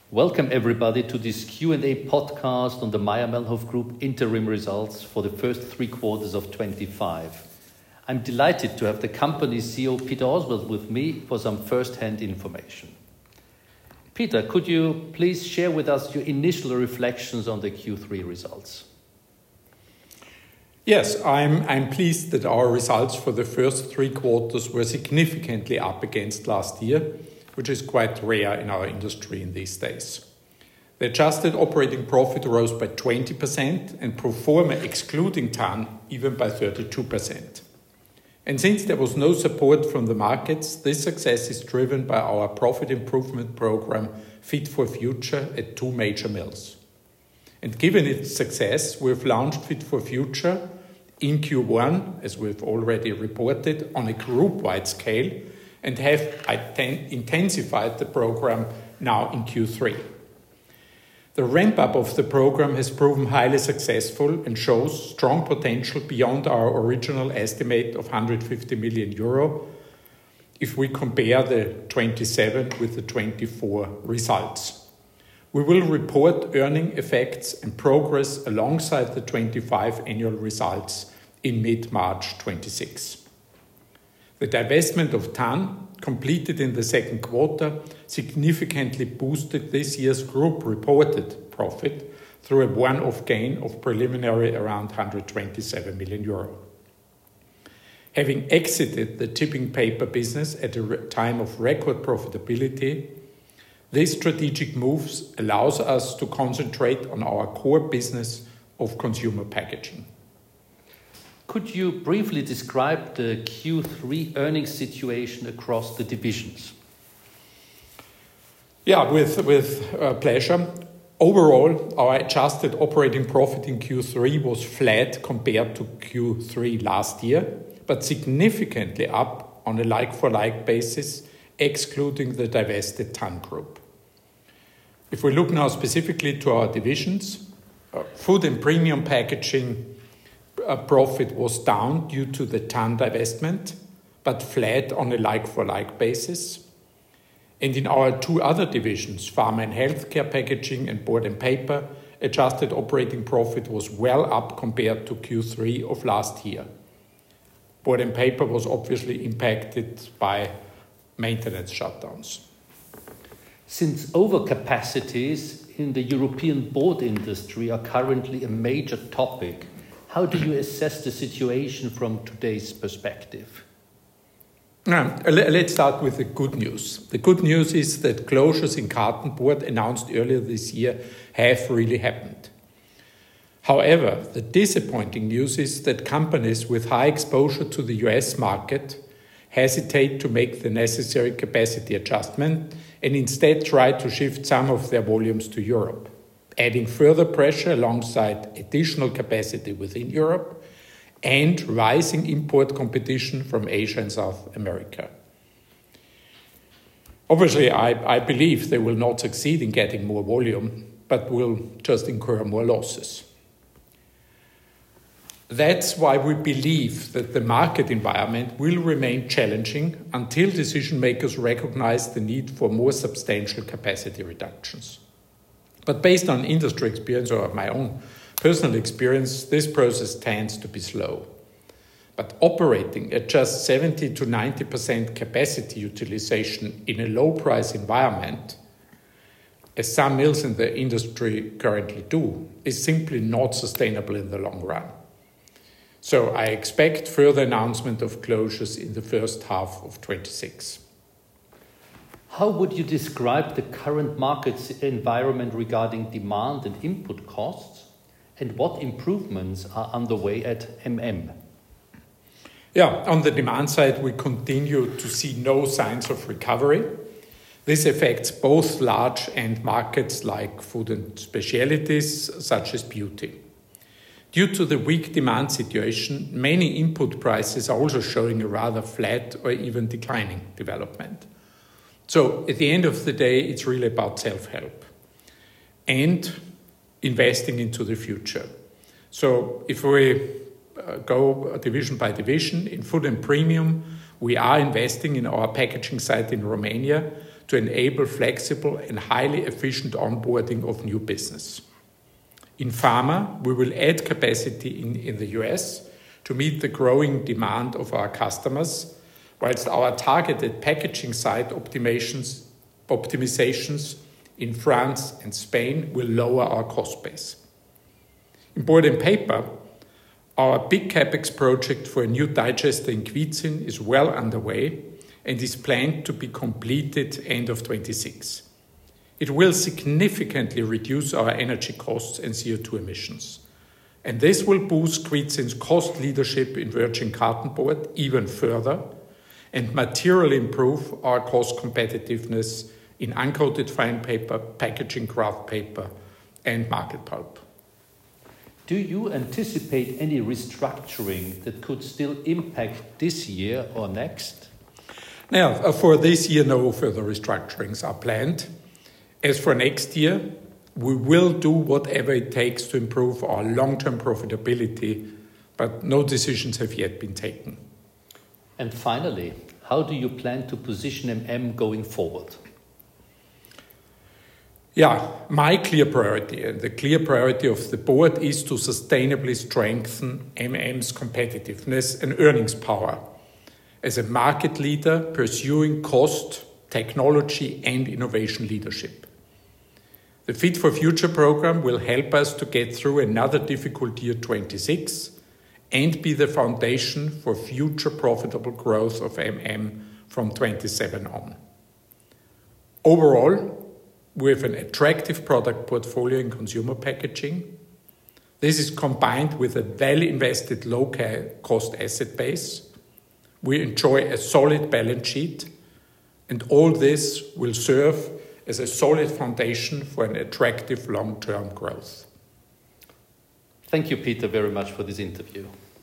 Welcome everybody to this Q&A podcast on the Mayr-Melnhof Group interim results for the first 3 quarters of 25. I'm delighted to have the company's CEO Peter Oswald with me for some first-hand information. Peter, could you please share with us your initial reflections on the Q3 results? Yes, I'm pleased that our results for the first 3 quarters were significantly up against last year, which is quite rare in our industry in these days. The adjusted operating profit rose by 20% and pro forma excluding TAN even by 32%. And since there was no support from the markets, this success is driven by our profit improvement program Fit for Future at 2 major mills. And given its success, we've launched Fit for Future in Q1, as we've already reported, on a group-wide scale, and have intensified the program now in Q3. The ramp-up of the program has proven highly successful and shows strong potential beyond our original estimate of 150 million euro if we compare the 27 with the 24 results. We will report earning effects and progress alongside the 25 annual results in mid-March 26. The divestment of TAN, completed in the second quarter, significantly boosted this year's group reported profit through a one-off gain of preliminary around 127 million euro. Having exited the tipping paper business at a time of record profitability, this strategic moves allows us to concentrate on our core business of consumer packaging. Could you briefly describe the Q3 earnings situation across the divisions? Yeah, with pleasure. Overall, our adjusted operating profit in Q3 was flat compared to Q3 last year, but significantly up on a like-for-like basis, excluding the divested TAN Group. If we look now specifically to our divisions, food and premium packaging profit was down due to the TAN divestment, but flat on a like-for-like basis. And in our 2 other divisions, pharma and healthcare packaging and board and paper, adjusted operating profit was well up compared to Q3 of last year. Board and paper was obviously impacted by maintenance shutdowns. Since overcapacities in the European board industry are currently a major topic, how do you assess the situation from today's perspective? Let's start with the good news. The good news is that closures in carton board announced earlier this year have really happened. However, the disappointing news is that companies with high exposure to the US market hesitate to make the necessary capacity adjustment and instead try to shift some of their volumes to Europe, adding further pressure alongside additional capacity within Europe and rising import competition from Asia and South America. Obviously, I believe they will not succeed in getting more volume, but will just incur more losses. That's why we believe that the market environment will remain challenging until decision makers recognize the need for more substantial capacity reductions. But based on industry experience or my own personal experience, this process tends to be slow. But operating at just 70 to 90% capacity utilization in a low price environment, as some mills in the industry currently do, is simply not sustainable in the long run. So I expect further announcement of closures in the first half of 26. How would you describe the current market environment regarding demand and input costs, and what improvements are underway at MM? Yeah, on the demand side, we continue to see no signs of recovery. This affects both large end markets like food and specialties, such as beauty. Due to the weak demand situation, many input prices are also showing a rather flat or even declining development. So at the end of the day, it's really about self-help and investing into the future. So if we go division by division, in food and premium, we are investing in our packaging site in Romania to enable flexible and highly efficient onboarding of new business. In pharma, we will add capacity in the US to meet the growing demand of our customers, whilst our targeted packaging site optimizations in France and Spain will lower our cost base. In board and paper, our big capex project for a new digester in Kwidzyn is well underway and is planned to be completed end of 2026. It will significantly reduce our energy costs and CO2 emissions. And this will boost Kwidzyn's cost leadership in virgin cartonboard even further and materially improve our cost competitiveness in uncoated fine paper, packaging kraft paper, and market pulp. Do you anticipate any restructuring that could still impact this year or next? Now, for this year, no further restructurings are planned. As for next year, we will do whatever it takes to improve our long-term profitability, but no decisions have yet been taken. And finally, how do you plan to position going forward? Yeah, my clear priority and the clear priority of the board is to sustainably strengthen MM's competitiveness and earnings power as a market leader pursuing cost, technology and innovation leadership. The Fit for Future program will help us to get through another difficult year 26 and be the foundation for future profitable growth of from 27 on. Overall, we have an attractive product portfolio in consumer packaging. This is combined with a well-invested low-cost asset base. We enjoy a solid balance sheet, and all this will serve as a solid foundation for an attractive long-term growth. Thank you, Peter, very much for this interview.